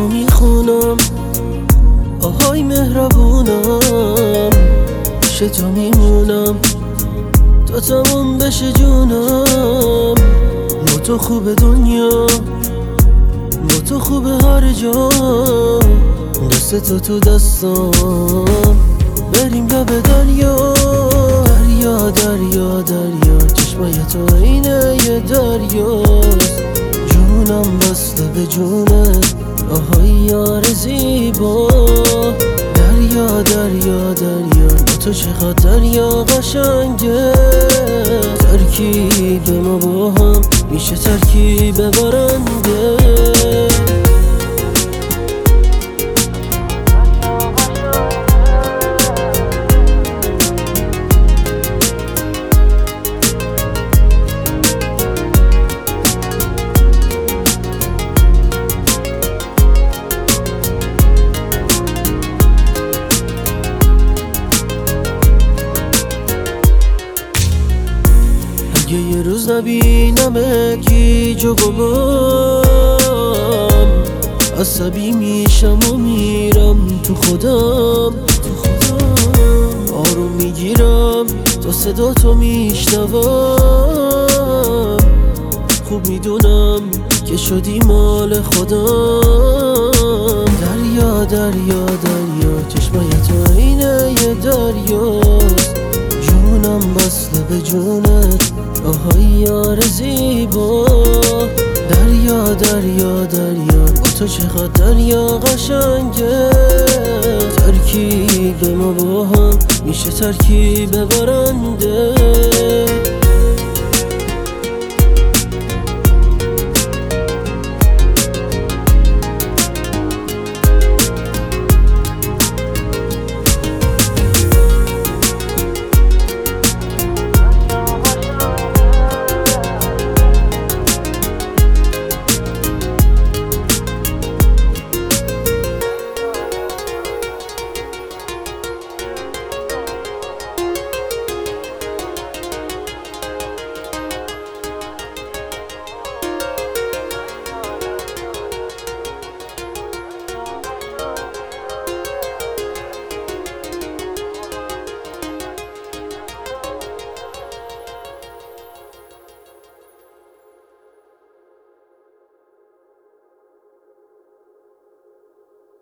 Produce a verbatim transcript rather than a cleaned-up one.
میخونم، آهای مهربونم، پیش تو میمونم تا تموم بشه جونم. با تو خوب دنیا، با تو خوب هر جا، دست تو تو دستم، بریم لب دریا. دریا دریا دریا، چشمای تو عینه یه دریاست، جونم بسته به جونت، آهای یار زیبا. دریا دریا دریا، با تو چقدر دریا قشنگه، ترکیب ما با هم میشه ترکیب برنده. اگه یه روز نبینمت گیج و گمم، عصبی میشم و میرم تو خودم. تو خودم آروم میگیرم تا صدا تو میشنوم، خوب میدونم که شدی مال خودم. دریا دریا دریا، چشمای تو عینه یه دریاست، جونم بسته به جونت، آهای یار زیبا. دریا دریا دریا، با تو چقدر دریا قشنگه، ترکیب ما با هم میشه ترکیب برنده.